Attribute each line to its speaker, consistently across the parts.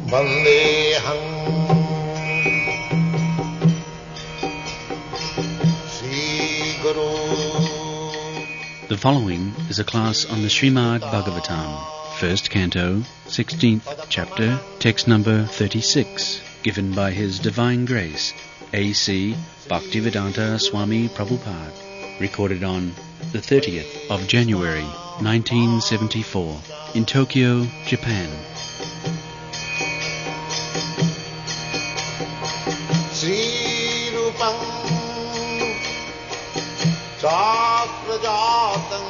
Speaker 1: Vandeham Sri Guru.
Speaker 2: The following is a class on the Srimad Bhagavatam, first canto, 16th chapter, text number 36, given by His Divine Grace, A.C. Bhaktivedanta Swami Prabhupada, recorded on the 30th of January, 1974, in Tokyo, Japan.
Speaker 1: Sri Rupam Chakrajatam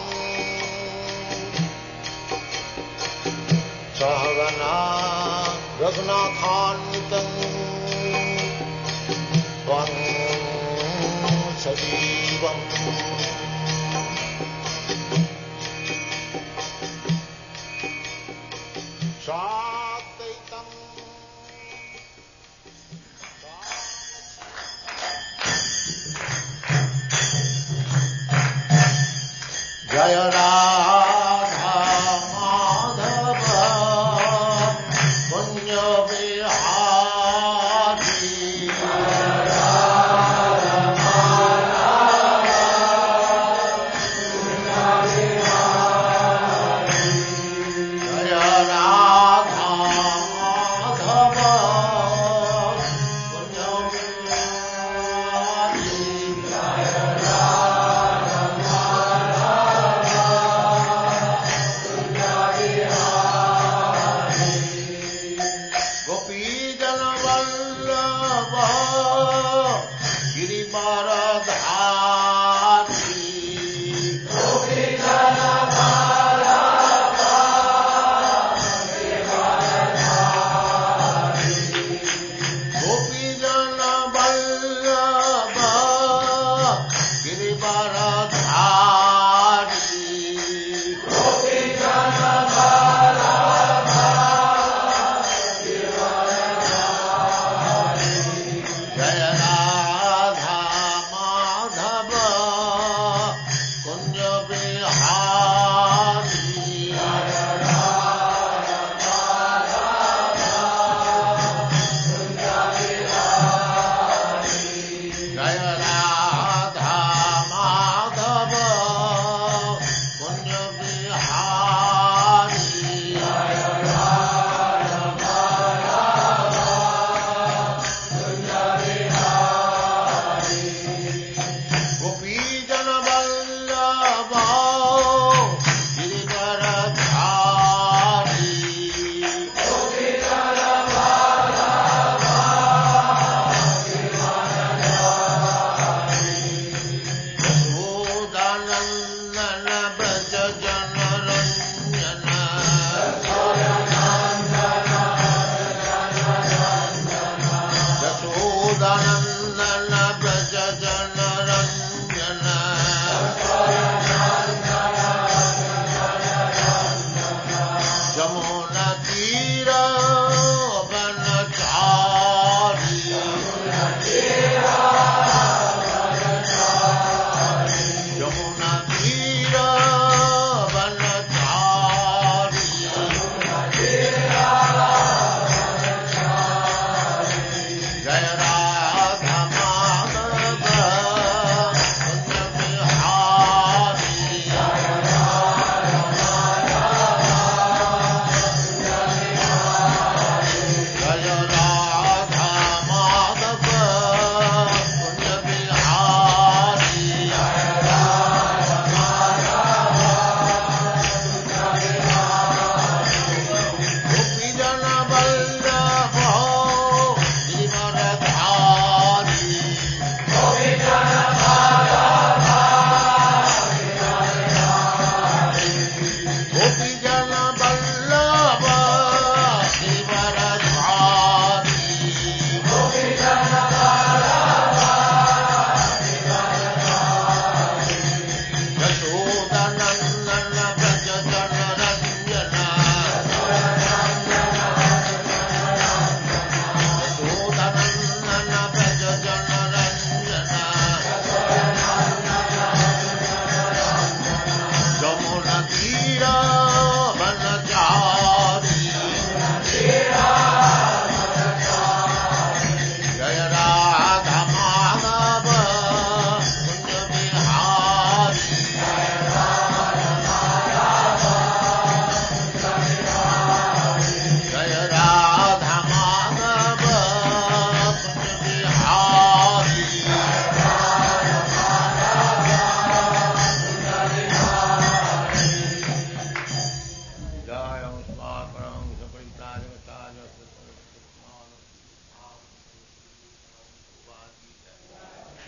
Speaker 1: Sahagana Raghunathanvitam Tvam Sajivam Sadvaitam Jaya Radha Madhava Punya Vihari Jaya Radha Madhava Punya Vihari Jaya Radha Madhava Punya Vihari Jaya Radha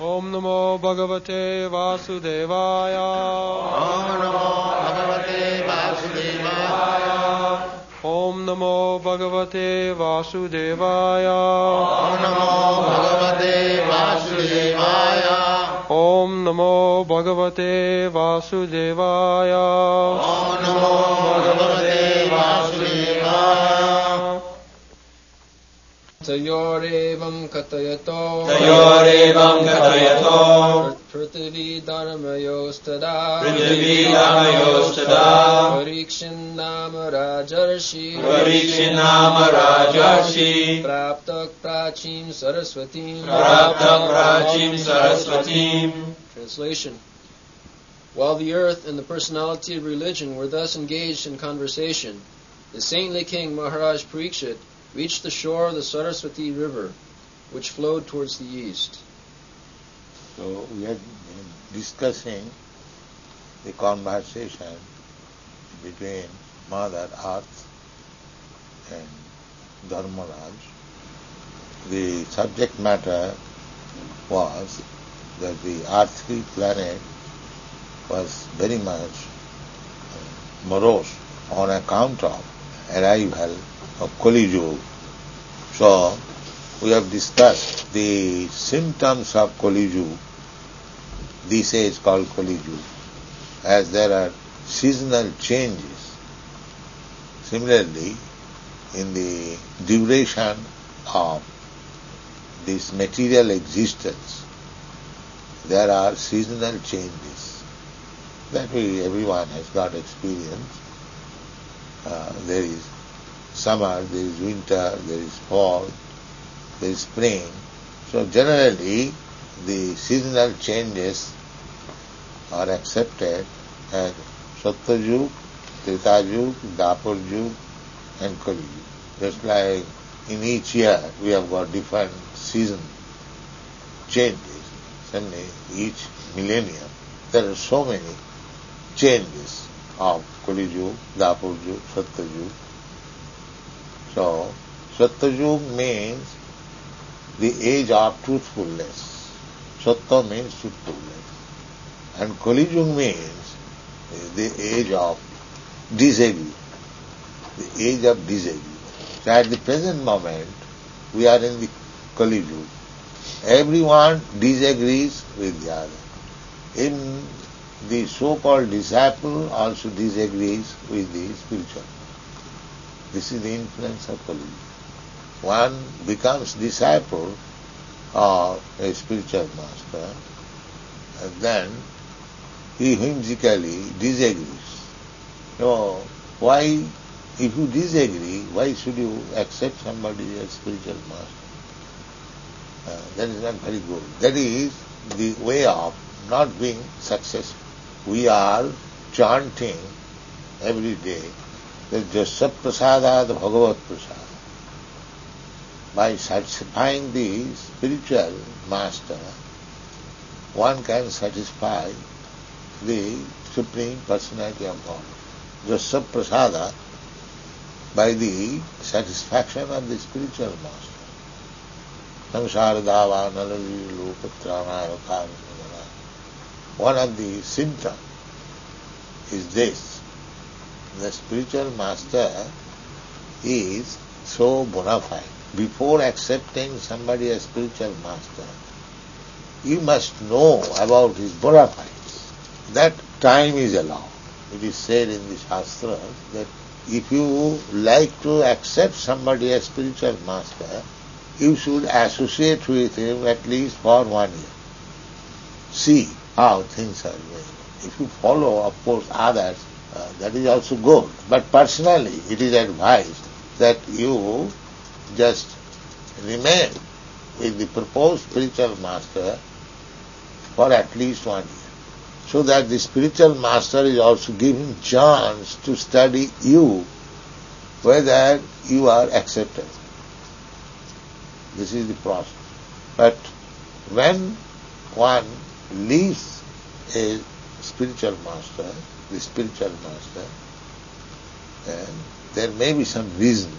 Speaker 3: Om Namo Bhagavate Vasudevaya.
Speaker 1: Om Namo Bhagavate Vasudevaya.
Speaker 3: Om Namo Bhagavate Vasudevaya.
Speaker 1: Om Namo Bhagavate Vasudevaya.
Speaker 3: Om Namo Bhagavate Vasudevaya.
Speaker 1: Om Namo Bhagavate Vasudevaya.
Speaker 3: Tayorevam katayato.
Speaker 4: Tayorevam katayato.
Speaker 3: Prithvi dharmayostada.
Speaker 4: Prithvi dharmayostada.
Speaker 3: Parikshin nama rajarshi.
Speaker 4: Parikshin nama rajarshi.
Speaker 3: Praptak prachim saraswatim.
Speaker 4: Praptak prachim saraswatim.
Speaker 3: Translation. While the earth and the personality of religion were thus engaged in conversation, the saintly king Maharaj Parikshit reached the shore of the Saraswati river, which flowed towards the east.
Speaker 1: So we are discussing the conversation between Mother Earth and Dharmaraj. The subject matter was that the earthly planet was very much morose on account of arrival of Kali Yuga. So we have discussed the symptoms of Kali Yuga. This is called Kali Yuga, as there are seasonal changes. Similarly, in the duration of this material existence, there are seasonal changes that everyone has got experience. There is summer, there is winter, there is fall, there is spring. So generally, the seasonal changes are accepted as Satyayug, Tretayug, Dwapar-yug and Kali-yug. Just like in each year we have got different season changes. Suddenly, each millennium there are so many changes of Kali-yug, Dwapar-yug, Satyayug. So, Satyayug means the age of truthfulness. Satya means truthfulness. And Kali-yug means the age of disagreement. The age of disagreement. So at the present moment, we are in the Kali-yug. Everyone disagrees with the other. Even the so-called disciple also disagrees with the spiritual. This is the influence of Kali Yuga. One becomes disciple of a spiritual master, and then he whimsically disagrees. So, why, if you disagree, why should you accept somebody as spiritual master? That is not very good. That is the way of not being successful. We are chanting every day that Jasya Prasadat Bhagavat Prasad. By satisfying the spiritual master, one can satisfy the Supreme Personality of God. Jasya Prasada, by the satisfaction of the spiritual master. Samsara nalavi lokatranaya karmana. One of the symptoms is this. The spiritual master is so bona fide. Before accepting somebody as spiritual master, you must know about his bona fides. That time is allowed. It is said in the Shastra that if you like to accept somebody as spiritual master, you should associate with him at least for 1 year. See how things are going. If you follow, of course, others, that is also good. But personally, it is advised that you just remain with the proposed spiritual master for at least 1 year, so that the spiritual master is also given chance to study you, whether you are accepted. This is the process. But when one leaves a spiritual master, the spiritual master, and there may be some reason.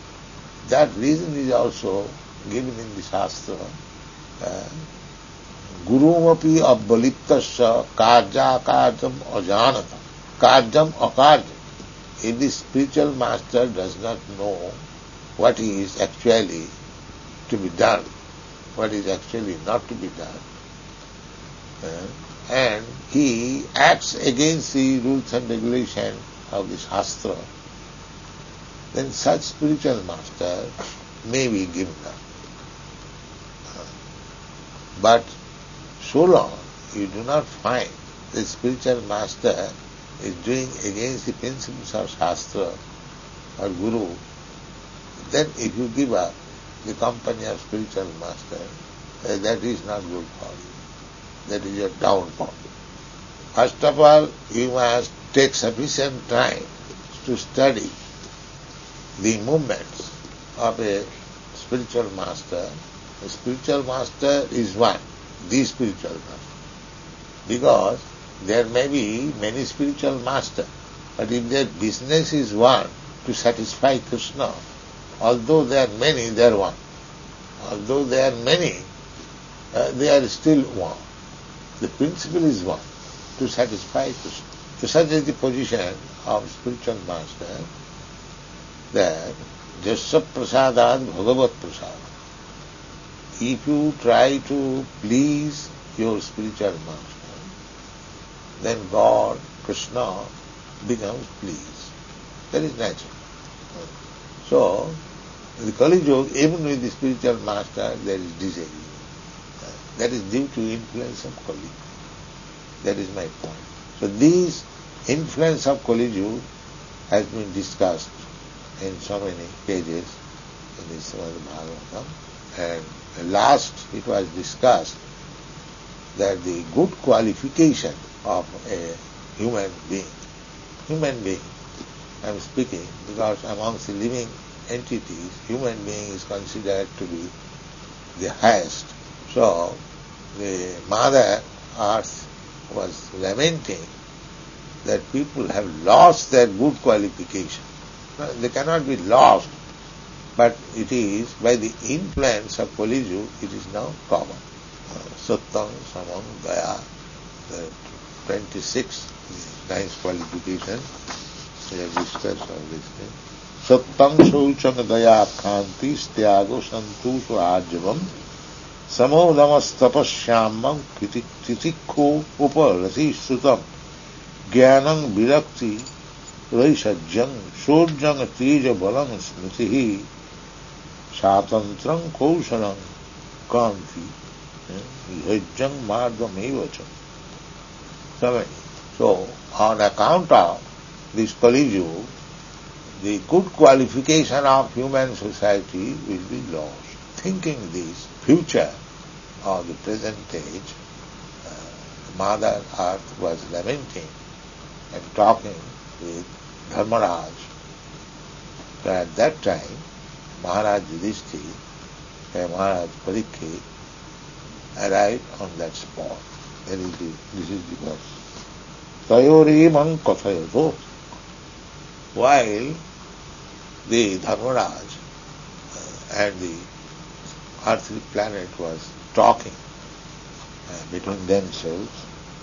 Speaker 1: That reason is also given in the Shastra. Gurumapi abbaliptasya karja-karjam ajanata. Karjam akarjam. If the spiritual master does not know what is actually to be done, what is actually not to be done, and he acts against the rules and regulations of the Shastra, then such spiritual master may be given up. But so long you do not find the spiritual master is doing against the principles of Shastra or Guru, then if you give up the company of spiritual master, that is not good for you. That is your downfall. First of all, you must take sufficient time to study the movements of a spiritual master. A spiritual master is one, the spiritual master. Because there may be many spiritual masters, but if their business is one, to satisfy Krishna, although there are many, they are one. Although there are many, they are still one. The principle is one, to satisfy Krishna. So such is the position of spiritual master, that Jasya prasadad bhagavat prasad. If you try to please your spiritual master, then God, Krishna, becomes pleased. That is natural. So, in the Kali Yuga, even with the spiritual master, there is disagreement. That is due to influence of Kali. That is my point. So, this influence of Kali Yuga has been discussed in so many pages in the Srimad Bhagavatam, and last it was discussed that the good qualification of a human being, I am speaking because amongst the living entities, human being is considered to be the highest. So the Mother Earth was lamenting that people have lost their good qualification. They cannot be lost, but it is by the influence of Kali Yuga, it is now common. Sattam, Samam, Daya, the 26 nice qualification, we have discussed all these things. Sattam, Shaucham, Daya, Khanti, Styago, Santusha, Ajavam, Samodamas, Tapashyamam, Titikho, Upa, Rasi, Sutam, Gyanam, Virakti, Raishajjam, Shorjam, Teja, Balam, Smritihi, Satantram, Kaushalam, Kanti, Yajjam, Mardam, Evacham. So, on account of this Kali Yuga, the good qualification of human society will be lost. Thinking this future or the present age, Mother Earth was lamenting and talking with Dharmaraj. So at that time, Maharaj Yudhishthira and Maharaj Parikshit arrived on that spot. This is the verse. Tayorimam kathayato. While the Dharmaraj and the earthly planet was talking between themselves,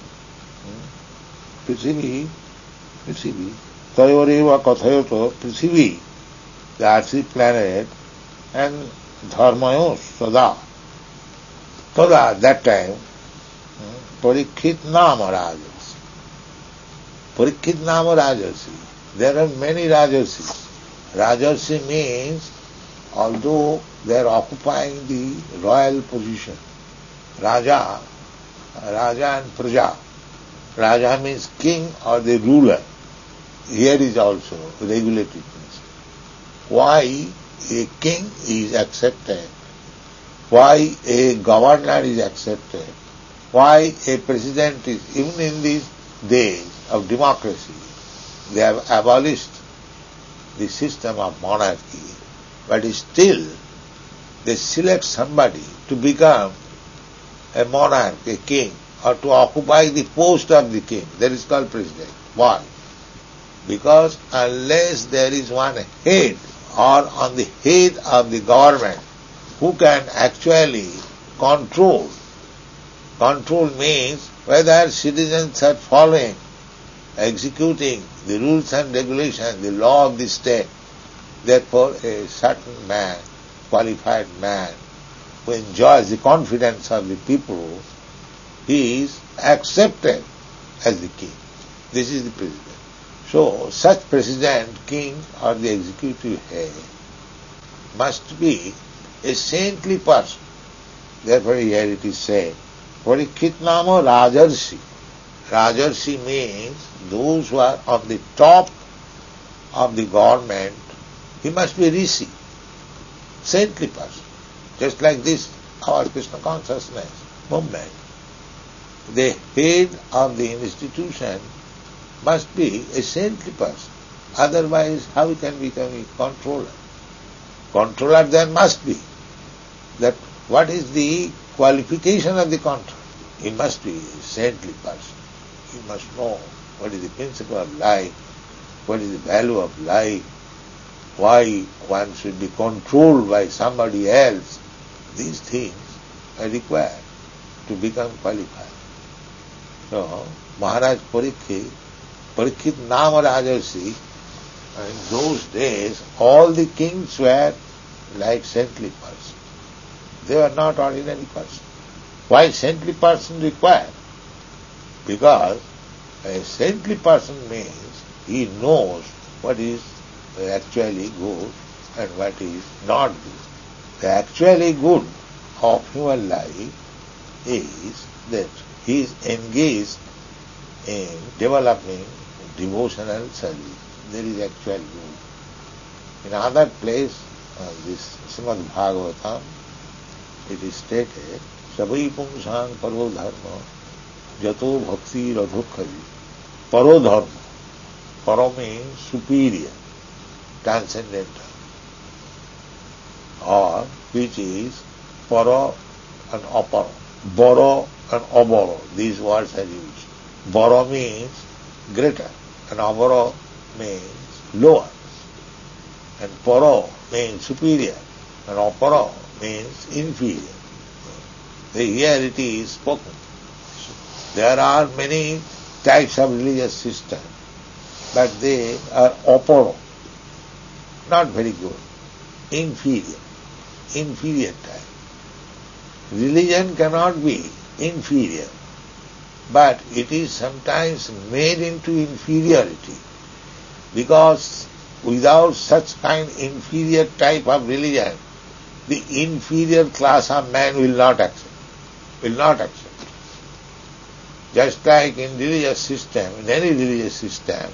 Speaker 1: Prithvi, Tayoreva kathayato, Prithvi, the earthly planet, and Dharmayos, Sada. Tada, at that time, Parikshit Nama Rajarsi. Parikshit Nama Rajarsi. There are many Rajarsis. Rajarsi means, although they are occupying the royal position, Raja and Praja. Raja means king or the ruler. Here is also regulated principle. Why a king is accepted? Why a governor is accepted? Why a president is, even in these days of democracy, they have abolished the system of monarchy, but still they select somebody to become a monarch, a king, or to occupy the post of the king. That is called president. Why? Because unless there is one head, or on the head of the government, who can actually control Control means whether citizens are following, executing the rules and regulations, the law of the state. Therefore, a certain man, qualified man, who enjoys the confidence of the people, he is accepted as the king. This is the president. So, such president, king, or the executive head must be a saintly person. Therefore, here it is said, Parikshit Nama Rajarsi. Rajarsi means those who are on the top of the government. He must be rishi, saintly person. Just like this, our Krishna consciousness movement. The head of the institution must be a saintly person. Otherwise, how he can become a controller? Controller there must be. That what is the qualification of the controller? He must be a saintly person. He must know what is the principle of life, what is the value of life, why one should be controlled by somebody else. These things are required to become qualified. So, Maharaj Parikshit Nama Rajarsi, in those days, all the kings were like saintly persons. They were not ordinary persons. Why saintly person required? Because a saintly person means he knows what is actually good and what is not good. The actually good of human life is that he is engaged in developing devotional service. There is actual good. In another place, this Srimad Bhagavatam, it is stated, Sabai Pungsang Paro Dharma Jato Bhakti Radhukhavi. Paro Dharma. Paro means superior, transcendental. Or which is Paro and Aparo. Boro and Aboro. These words are used. Boro means greater and Aboro means lower. And Paro means superior and Aparo means inferior. Here it is spoken. There are many types of religious systems, but they are Aparo, not very good, inferior type. Religion cannot be inferior, but it is sometimes made into inferiority, because without such kind inferior type of religion, the inferior class of man will not accept. Just like in religious system, in any religious system,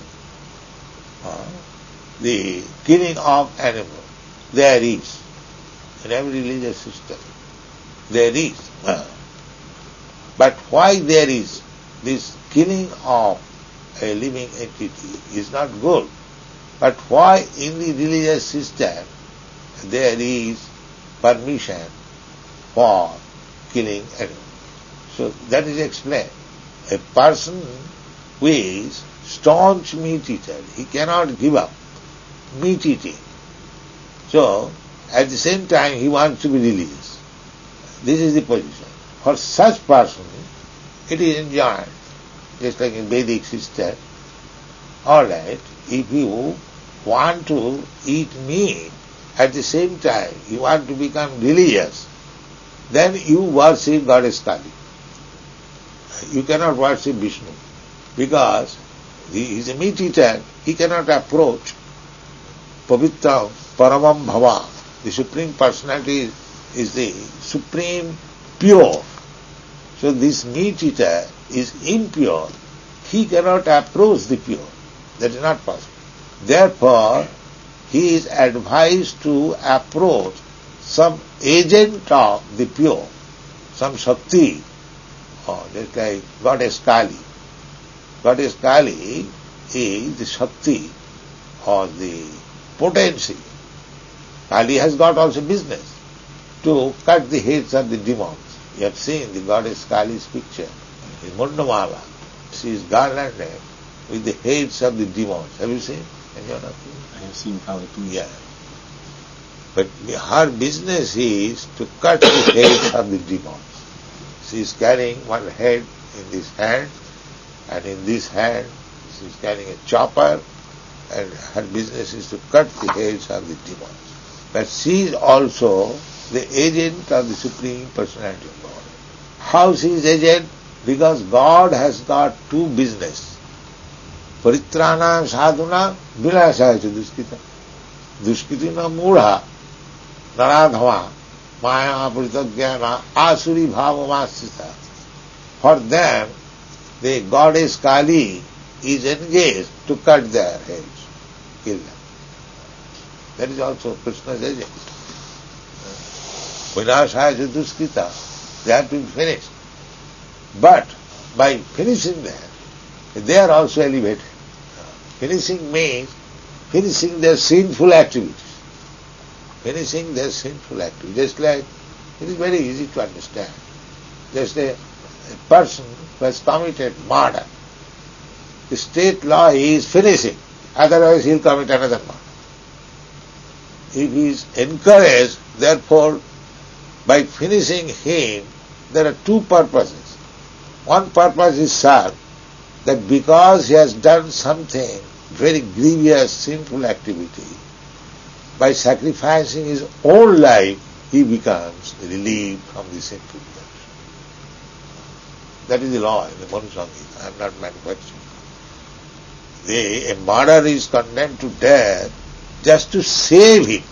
Speaker 1: the killing of animal, there is. In every religious system, there is. But why there is this killing of a living entity is not good. But why in the religious system there is permission for killing animals? So that is explained. A person who is staunch meat eater, he cannot give up meat eating. So, at the same time, he wants to be religious. This is the position. For such person, it is enjoined, just like in Vedic system. All right, if you want to eat meat, at the same time you want to become religious, then you worship Goddess Kali. You cannot worship Vishnu, because he is a meat eater, he cannot approach Pavitra Paramam Bhava. The Supreme Personality is the supreme pure. So this meat eater is impure. He cannot approach the pure. That is not possible. Therefore, he is advised to approach some agent of the pure, some Shakti, or just like Goddess Kali. Goddess Kali is the Shakti or the potency. Kali has got also business to cut the heads of the demons. You have seen the Goddess Kali's picture in Mundamala. She is garlanded with the heads of the demons. Have you seen?
Speaker 5: I have seen Kali too.
Speaker 1: Yeah. But her business is to cut the heads of the demons. she is carrying one head in this hand, and in this hand she is carrying a chopper, and her business is to cut the heads of the demons. But she is also the agent of the Supreme Personality of God. How she is agent? Because God has got two business. Paritrana sadhuna vilasaya duskita. Duskitina mudha naradhava maya pritadhyana asuri bhavamasita. For them, the goddess Kali is engaged to cut their heads, kill them. That is also Krishna's agent. Vinashaya duskita, they have to be finished. But by finishing them, they are also elevated. Finishing means finishing their sinful activities. Finishing their sinful activities. Just like, it is very easy to understand. Just a person who has committed murder, the state law is finishing, otherwise he will commit another murder. If he is encouraged, therefore, by finishing him, there are two purposes. One purpose is served, that because he has done something very grievous, sinful activity, by sacrificing his own life, he becomes relieved from the sinful life. That is the law in the Manusangita. I am not manufacturing. A murderer is condemned to death just to save him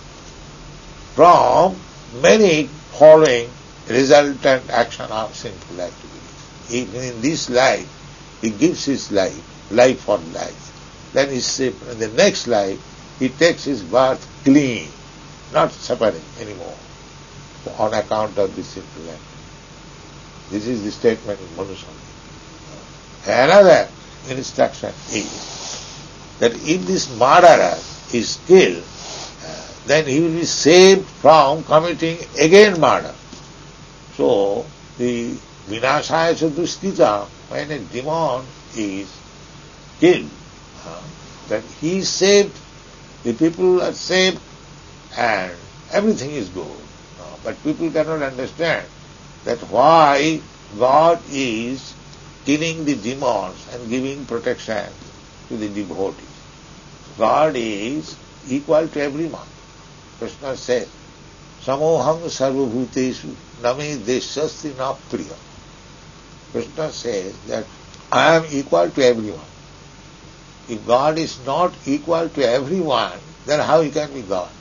Speaker 1: from many following resultant action of sinful activity. Even in this life, he gives his life for life. Then in the next life, he takes his birth clean, not suffering anymore on account of this sinful act. This is the statement in Manusangita. Another instruction is that if this murderer is killed, then he will be saved from committing again murder. So, the Vinashaya Duskita, when a demon is killed, then he is saved, the people are saved, and everything is good. But people cannot understand that why God is killing the demons and giving protection to the devotees. God is equal to everyone. Krishna says, Samoham sarvabhuteshu name deshasti na priya. Krishna says that I am equal to everyone. If God is not equal to everyone, then how he can be God?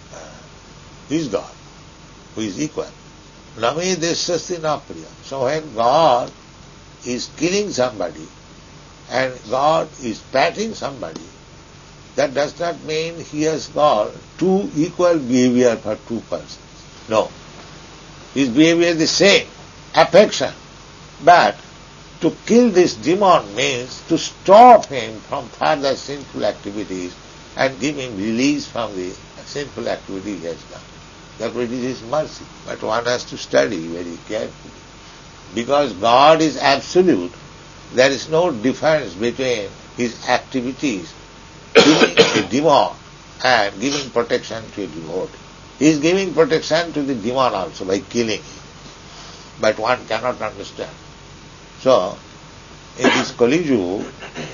Speaker 1: He is God, who is equal. Name deshasti na priya. So when God is killing somebody and God is patting somebody, that does not mean he has got two equal behavior for two persons. No. His behavior is the same, affection. But to kill this demon means to stop him from further sinful activities and give him release from the sinful activity he has done. Therefore it is his mercy. But one has to study very carefully. Because God is absolute, there is no difference between his activities killing a demon and giving protection to a devotee. He is giving protection to the demon also by killing him. But one cannot understand. So, in this Kali Yuga,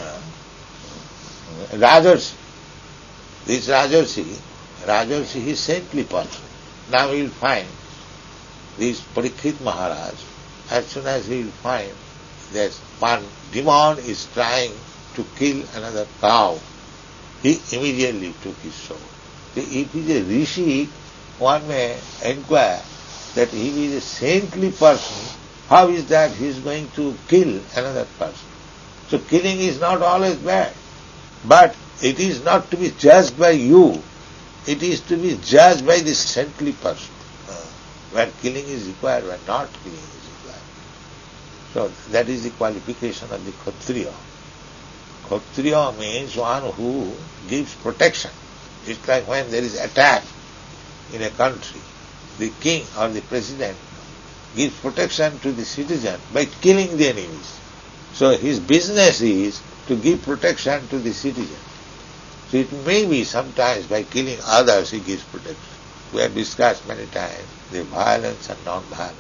Speaker 1: Rajarsi, this Rajarsi is saintly person. Now we will find this Parikshit Maharaj, as soon as he will find that one demon is trying to kill another cow, he immediately took his sword. If he is a rishi, one may inquire that he is a saintly person, how is that he is going to kill another person? So killing is not always bad, but it is not to be judged by you, it is to be judged by the saintly person, where killing is required, where not killing is required. So that is the qualification of the Kshatriya. Kshatriya means one who gives protection. It's like when there is attack in a country, the king or the president gives protection to the citizen by killing the enemies. So his business is to give protection to the citizen. So it may be sometimes by killing others he gives protection. We have discussed many times the violence and non-violence.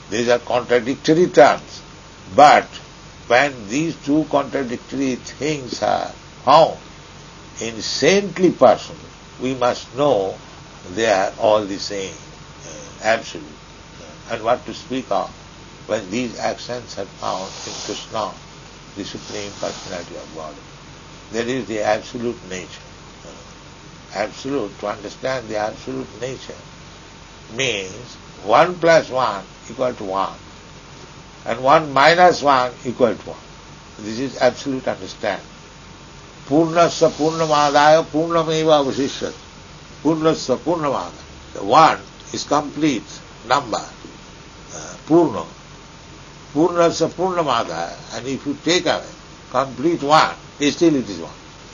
Speaker 1: These are contradictory terms. But when these two contradictory things are found in saintly persons, we must know they are all the same, absolute. And what to speak of when these actions are found in Krishna, the Supreme Personality of God. That is the absolute nature. Absolute, to understand the absolute nature, means 1 plus 1 equal to 1, and 1 minus 1 equal to 1. This is absolute understanding. Purnasya purnamadaya purnameva avasishyati. Purnasya purnamadaya. The 1 is complete number. Purna. Purnasya purnamadaya. And if you take away complete 1, still it is 1.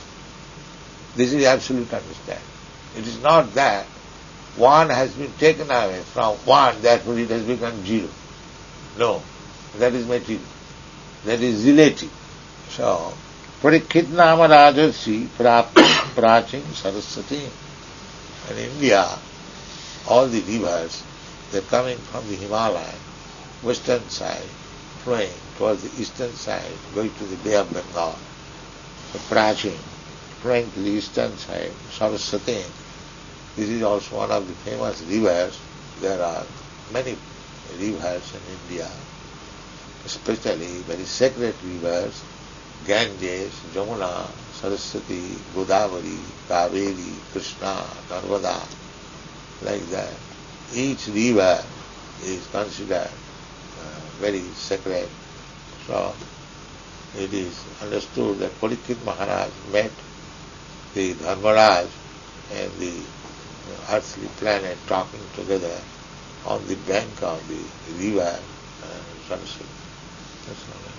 Speaker 1: This is absolute understanding. It is not that 1 has been taken away from 1, therefore it has become 0. No, that is material. That is relative. So, Parikshit Nama Rajarsi Prachim Saraswati. In India, all the rivers, they are coming from the Himalaya, western side, flowing towards the eastern side, going to the Bay of Bengal. So Prachim, flowing to the eastern side, Saraswati. This is also one of the famous rivers. There are many rivers in India, especially very sacred rivers, Ganges, Jamuna, Saraswati, Godavari, Kaveri, Krishna, Narmada, like that. Each river is considered very sacred. So it is understood that Parikshit Maharaj met the Dharmaraj and the earthly planet talking together on the bank of the river Saraswati. That's all right.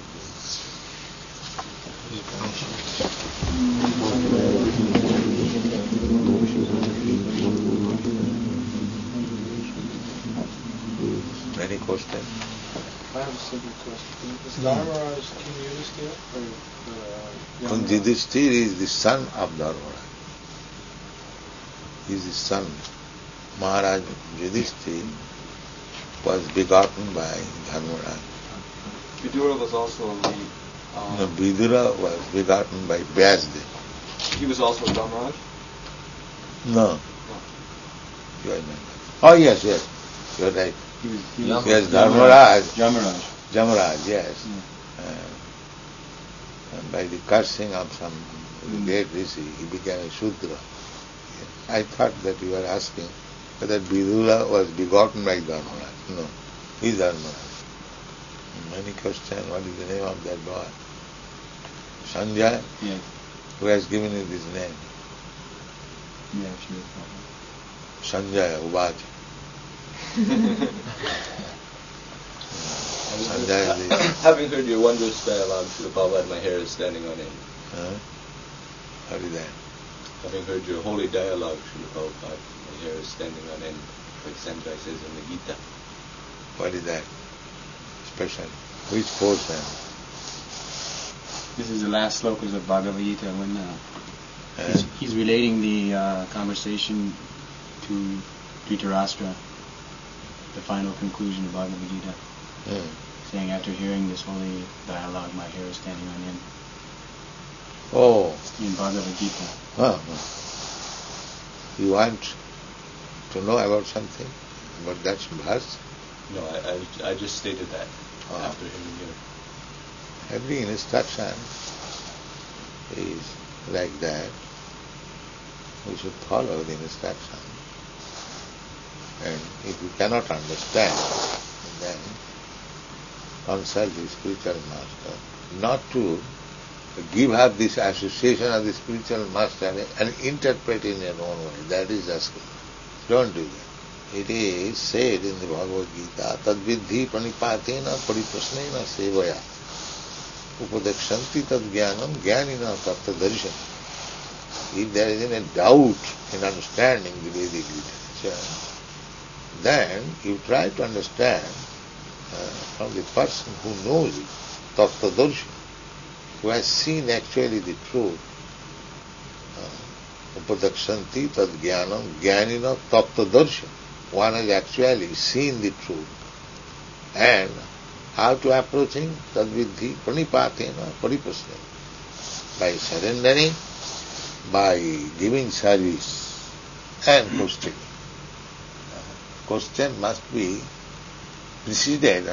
Speaker 1: Any questions?
Speaker 6: I have a simple question. Is Dharmaraj King Yudhisthira?
Speaker 1: King Yudhisthira is the son of Dharmaraj. He is the son. Maharaj Yudhisthira was begotten by Dharmaraj.
Speaker 5: Vidura was also the...
Speaker 1: No, Vidura was begotten by Vyasdev.
Speaker 5: He was also Dharmaraj?
Speaker 1: No. You are not. Oh, yes, you are right.
Speaker 5: He was
Speaker 1: Yes, Dharmaraj.
Speaker 5: Jamaraj,
Speaker 1: yes. And by the cursing of some great rishi, he became a Shudra. I thought that you were asking whether Vidura was begotten by Dharmaraj. No, he is Dharmaraj. Many questions, what is the name of that boy? Sanjay?
Speaker 5: Yes.
Speaker 1: Who has given you this name?
Speaker 5: Yeah, sure.
Speaker 1: Sanjay Ubaji.
Speaker 7: Having heard your wondrous dialogue, Srila Prabhupada, my hair is standing on end.
Speaker 1: What is that?
Speaker 7: Having heard your holy dialogue, Srila Prabhupada, my hair is standing on end, like Sanjay says in the Gita.
Speaker 1: What is that? Special. Which portion?
Speaker 5: This is the last slokas of Bhagavad Gita when he's relating the conversation to Dhritarashtra, the final conclusion of Bhagavad Gita, saying, after hearing this holy dialogue, my hair is standing on end.
Speaker 1: Oh.
Speaker 5: In Bhagavad Gita.
Speaker 1: You want to know about something? About that verse?
Speaker 7: No, I just stated that after hearing your...
Speaker 1: Every instruction is like that. We should follow the instruction. And if you cannot understand, then consult the spiritual master. Not to give up this association of the spiritual master and interpret in your own way. That is just good. Don't do that. It is said in the Bhagavad Gita, Tadvidhi pranipatena pariprasnena sevaya upadekshanti tad jnanam jnanina tapta darshan. If there is any doubt in understanding the Vedic literature, then you try to understand from the person who knows it, tapta darshan, who has seen actually the truth. Upadekshanti tad jnanam jnanina tapta darshan. One has actually seen the truth. And how to approach him? Tadvidhi pranipatena paripasne. By surrendering, by giving service and questioning. Question must be preceded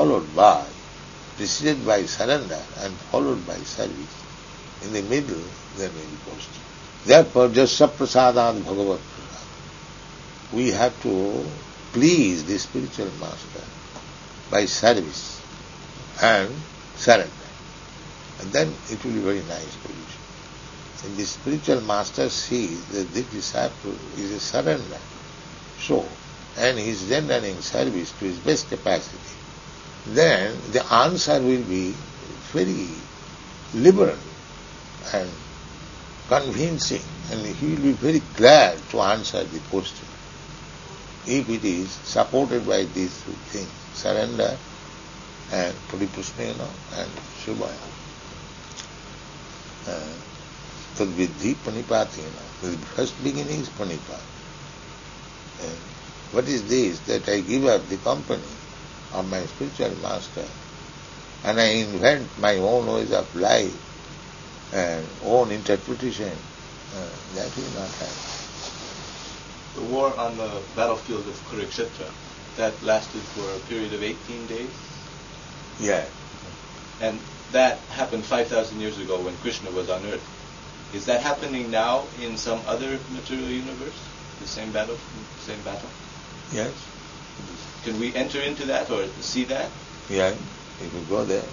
Speaker 1: by surrender and followed by service. In the middle, there may be question. Therefore, just saprasadad bhagavat prasad. We have to please the spiritual master by service and surrender. And then it will be very nice position. And the spiritual master sees that this disciple is a surrender. So, and he is rendering service to his best capacity. Then the answer will be very liberal and convincing, and he will be very glad to answer the question. If it is supported by these two things, surrender and paripusnena and shubhaya. Tadvidhi panipatena. The first beginning is panipat. What is this? That I give up the company of my spiritual master and I invent my own ways of life and own interpretation. That will not happen.
Speaker 7: The war on the battlefield of Kurukshetra, that lasted for a period of 18 days?
Speaker 1: Yeah.
Speaker 7: And that happened 5,000 years ago when Krishna was on earth. Is that happening now in some other material universe? The same battle?
Speaker 1: Yes.
Speaker 7: Can we enter into that or see that?
Speaker 1: Yeah, if we go there.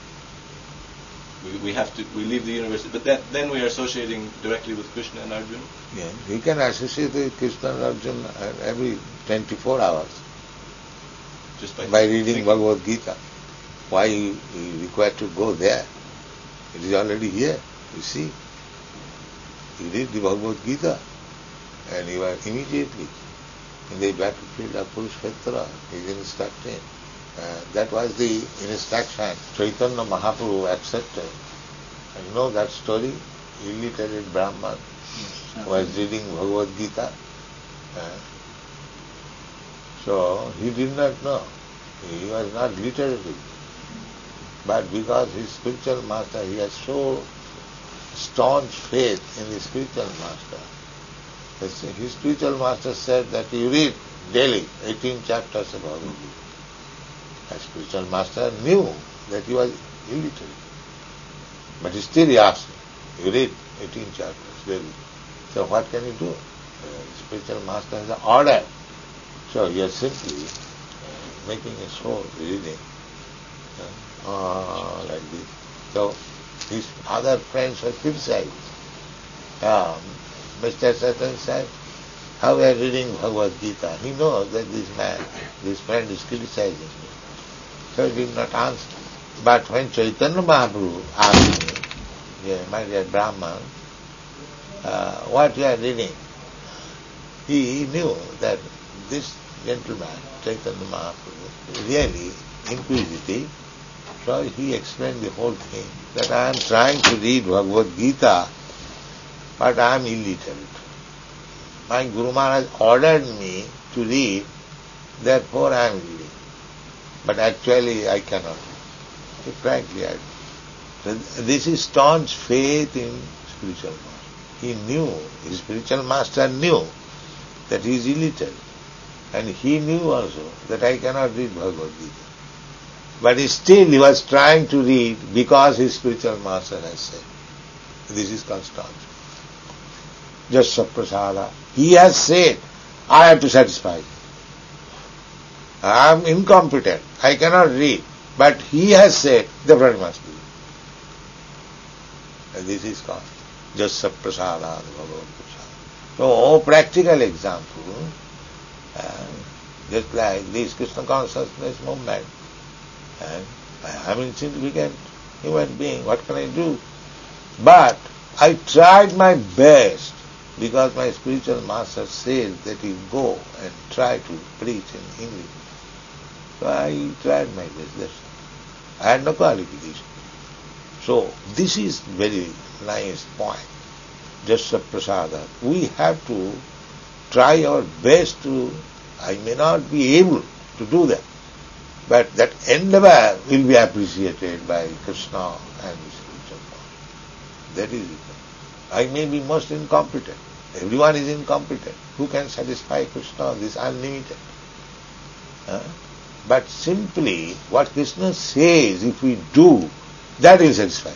Speaker 7: We leave the universe, but then we are associating directly with Krishna and Arjuna?
Speaker 1: Yeah, we can associate with Krishna and Arjuna every 24 hours.
Speaker 7: Just
Speaker 1: by reading Bhagavad Gita. Why you require to go there? It is already here, you see. You read the Bhagavad Gita and you are immediately in the battlefield of Kurukshetra. He is instructing. That was the instruction Chaitanya Mahaprabhu accepted. And you know that story? Illiterate Brahman was reading Bhagavad Gita. So he did not know. He was not literate. But because his spiritual master, he has so staunch faith in the spiritual master. His spiritual master said that you read daily 18 chapters of Bhagavad Gita. His spiritual master knew that he was illiterate. But still he asked him, you read 18 chapters daily. So what can you do? The spiritual master has an order. So he is simply making a show, reading. Like this. So his other friends were criticized. Mr. Satan said, how we are reading Bhagavad Gita? He knows that this friend is criticizing me. So he did not answer. But when Chaitanya Mahaprabhu asked me, my dear Brahman, what you are reading? He knew that this gentleman, Chaitanya Mahaprabhu, really inquisitive. So he explained the whole thing, that I am trying to read Bhagavad Gita, but I am illiterate. My Guru Maharaj ordered me to read, therefore I am reading. But actually I cannot read. So frankly, this is staunch faith in spiritual master. He knew, his spiritual master knew that he is illiterate. And he knew also that I cannot read Bhagavad Gita. But still he was trying to read because his spiritual master has said. This is called staunch. Just saprasada. He has said, I have to satisfy him. I am incompetent. I cannot read. But he has said, therefore it must be. And this is called just saprasada bhagavad prasada. So, practical example, just like this Krishna consciousness movement, and I am insignificant human being, what can I do? But I tried my best because my spiritual master said that you go and try to preach in English. So I tried my best. That's all. I had no qualification. So this is very nice point. Just prasada. We have to try our best to, I may not be able to do that, But that endeavor will be appreciated by Krishna and the spiritual world. That is it. I may be most incompetent. Everyone is incompetent. Who can satisfy Krishna? This unlimited. But simply what Krishna says, if we do, that will satisfy.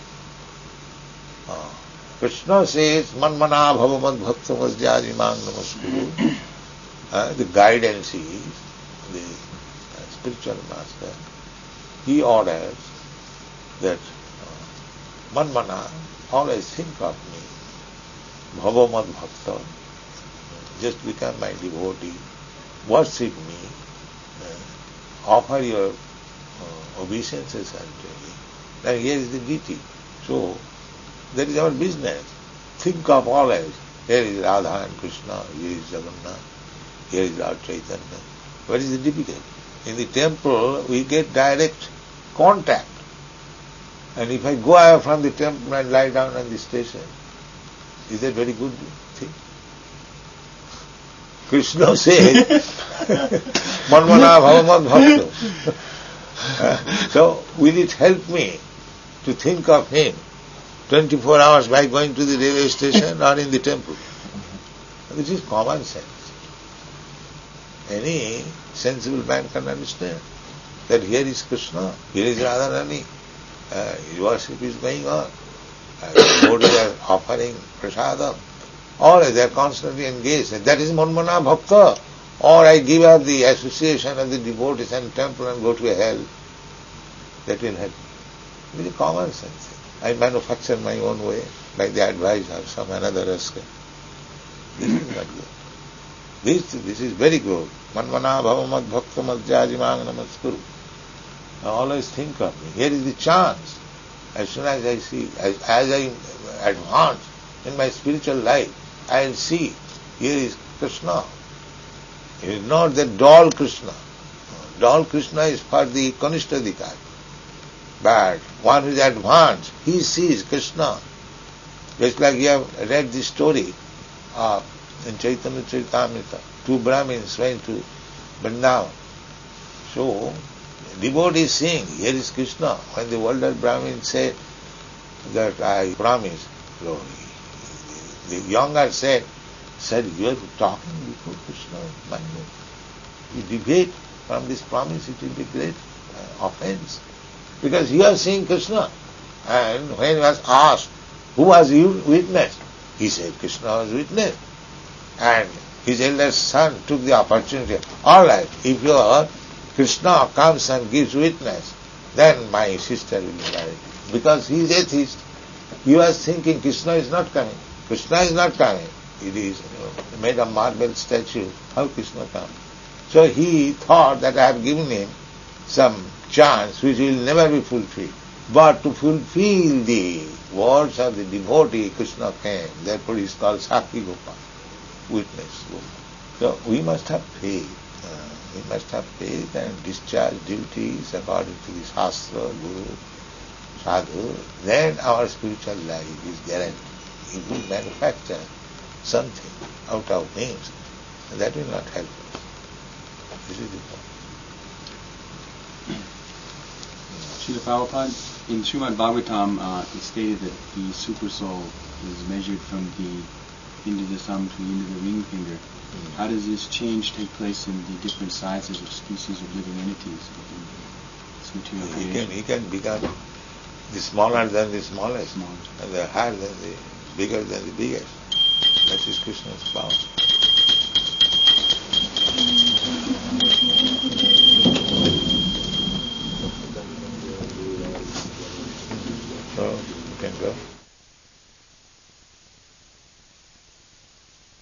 Speaker 1: Krishna says, Manmana bhavamad bhaktamasjajimang namaskuru. The guidance is the spiritual master. He orders that Manmana, always think of me. Bhavamad bhakta. Just become my devotee. Worship me. Offer your obeisances unto me. Now here is the deity. So, that is our business. Think of always, here is Radha and Krishna, here is Jagannath, here is Lord Chaitanya. What is the difficulty? In the temple, we get direct contact. And if I go away from the temple and lie down on the station, is that very good thing? Krishna says, Manmana bhavamad bhakta. So, will it help me to think of him 24 hours by going to the railway station or in the temple? This is common sense. Any sensible man can understand that here is Krishna, here is Radharani, worship is going on, devotees are offering prasadam, always they are constantly engaged. That is Manmana Bhakta. Or I give up the association of the devotees and temple and go to hell. That will help. It is common sense. I manufacture my own way, like the advice of some another rascal. This is not good. This is very good. Manmana bhavamad bhakta madhyajimang namaskuru. Now always think of me. Here is the chance. As soon as I see, as I advance in my spiritual life, I will see, here is Krishna. It is not the doll Krishna. Doll Krishna is for the Kanishtadikari. But one who is advanced, he sees Krishna. Just like you have read the story of in Chaitanya Charitamrita, two Brahmins went to Vrindavan. So, devotees saying, here is Krishna. When the older Brahmin said that I promise, so the younger said, sir, you are talking before Krishna, my name. You deviate from this promise, it will be great offense. Because you are seeing Krishna. And when he was asked, who was you witness? He said, Krishna was witness. And his eldest son took the opportunity. All right, if your Krishna comes and gives witness, then my sister will be married. Because he is atheist. He was thinking Krishna is not coming. Krishna is not coming. It is made of marble statue. How Krishna comes? So he thought that I have given him some chance which will never be fulfilled. But to fulfill the words of the devotee, Krishna came. Therefore he is called Sakhi Gopal, witness Gopal. So we must have faith. We must have faith and discharge duties according to the Shastra, Guru, Sadhu. Then our spiritual life is guaranteed. If we manufacture something out of names, that will not help us. This is the point.
Speaker 5: Srila Prabhupada, in Srimad Bhagavatam, it stated that the super soul is measured from the end of the thumb to the end of the ring finger. How does this change take place in the different sizes of species of living entities within this material creation?
Speaker 1: He can become the smaller than the smallest, and the higher than the bigger than the biggest. That is Krishna's power.